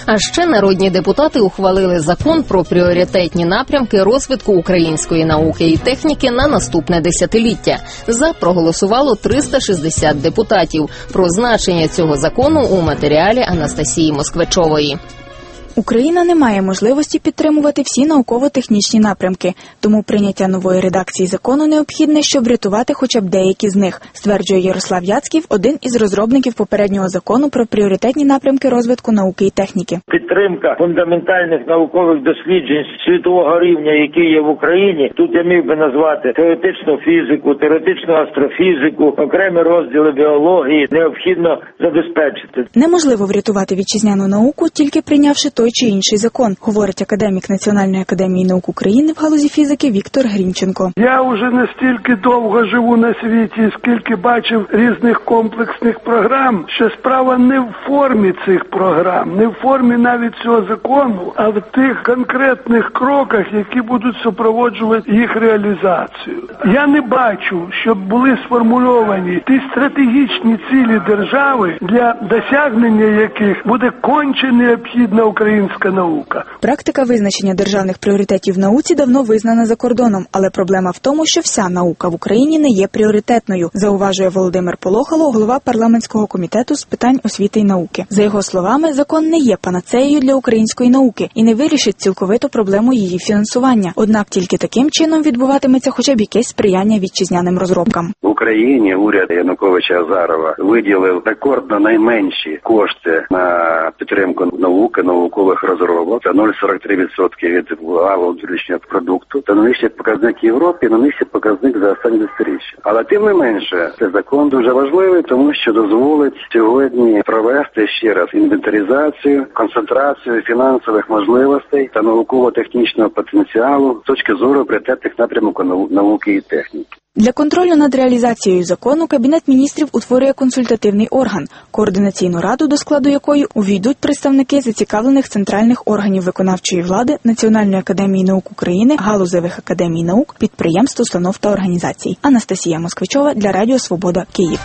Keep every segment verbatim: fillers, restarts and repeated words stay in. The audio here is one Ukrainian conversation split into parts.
А ще народні депутати ухвалили закон про пріоритетні напрямки розвитку української науки і техніки на наступне десятиліття. За проголосувало триста шістдесят депутатів. Про значення цього закону у матеріалі Анастасії Москвичової. Україна не має можливості підтримувати всі науково-технічні напрямки, тому прийняття нової редакції закону необхідне, щоб врятувати хоча б деякі з них, стверджує Ярослав Яцьків, один із розробників попереднього закону про пріоритетні напрямки розвитку науки і техніки. Підтримка фундаментальних наукових досліджень світового рівня, які є в Україні, тут я міг би назвати теоретичну фізику, теоретичну астрофізику, окремі розділи біології, необхідно забезпечити. Неможливо врятувати вітчизняну науку, тільки прийнявши той чи інший закон, говорить академік Національної академії наук України в галузі фізики Віктор Грінченко. Я вже настільки довго живу на світі, скільки бачив різних комплексних програм, що справа не в формі цих програм, не в формі навіть цього закону, а в тих конкретних кроках, які будуть супроводжувати їх реалізацію. Я не бачу, щоб були сформульовані ті стратегічні цілі держави, для досягнення яких буде конче необхідна українська наука. Практика визначення державних пріоритетів в науці давно визнана за кордоном, але проблема в тому, що вся наука в Україні не є пріоритетною, зауважує Володимир Полохало, голова парламентського комітету з питань освіти і науки. За його словами, закон не є панацеєю для української науки і не вирішить цілковито проблему її фінансування. Однак тільки таким чином відбуватиметься хоча б якесь сприяння вітчизняним розробкам. В Україні уряд Януковича-Азарова виділив рекордно найменші кошти на підтримку науки, наукових розробок. Це нуль цілих сорок три відсотки від валового внутрішнього продукту. Це найнижчий показник Європи, найнижчий показник за останні десятиріччя. Але тим не менше, цей закон дуже важливий, тому що дозволить сьогодні провести ще раз інвентаризацію, концентрацію фінансових можливостей та науково-технічного потенціалу з точки зору пріоритетних напрямок науки і техніки. Для контролю над реалізацією закону Кабінет міністрів утворює консультативний орган – координаційну раду, до складу якої увійдуть представники зацікавлених центральних органів виконавчої влади, Національної академії наук України, галузевих академій наук, підприємств, установ та організацій. Анастасія Москвичова для Радіо Свобода, Київ.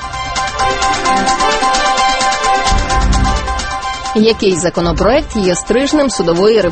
Який законопроект є стрижнем судової реформи?